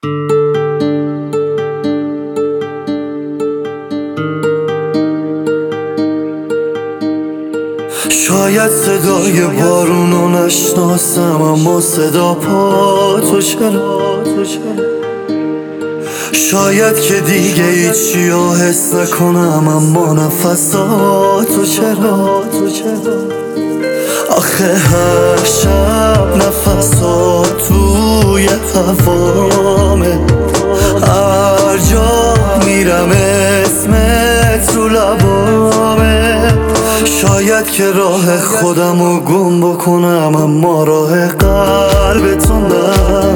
شاید صدای بارونو نشناسم، اما صدا پا تو چرا؟ شاید که دیگه هیچی رو حس نکنم، اما نفساتو چرا؟ آخه هر شب نفسات توی هوامه، هر جا میرم اسمت رو لبامه. شاید که راه خودمو گم بکنم، اما راه قلبتو نه.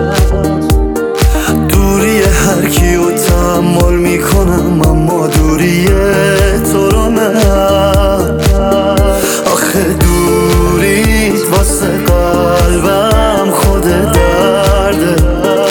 دوری هر کیو تحمل میکنم، اما دوری تو رو نه. آخه دوریت واسه قلبم خود درده،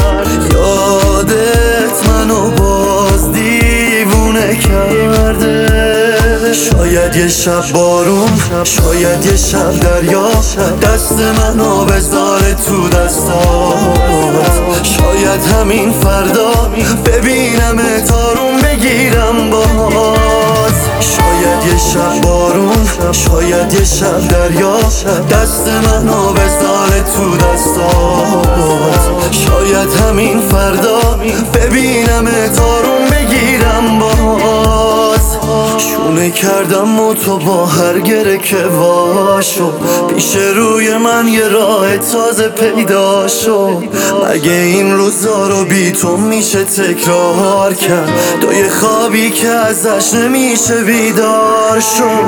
یادت منو باز دیوونه کرده. شاید یه شب بارون، شاید یه شب دریا، دست منو بذاره تو دستات. شاید همین فردا ببینم تارون بگیرم باز. شاید یه شب بارون، شاید یه شب دریا، دست منو بذاره تو دستات. شاید همین فردا ببینم تارون بگیرم باز. شونه کردم و تو با هر گره که واشو، پیش روی من یه راه تازه پیدا شو. مگه این روزا رو بی تو میشه تکرار کرد؟ تو یه خوابی که ازش نمیشه بیدار شد.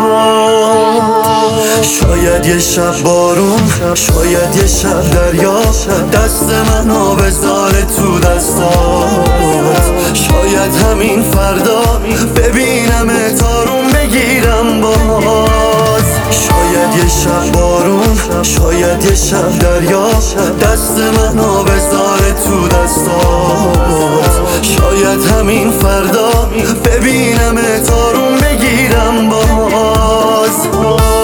شاید یه شب بارون، شاید یه شب دریا، دست منو بذاره تو دستات. شاید همین فردا ببینم تارون بگیرم باز. شاید یه شب بارون، شاید یه شب دریا، دست منو بذاره تو دستات. شاید همین فردا ببینم تارون بگیرم باز.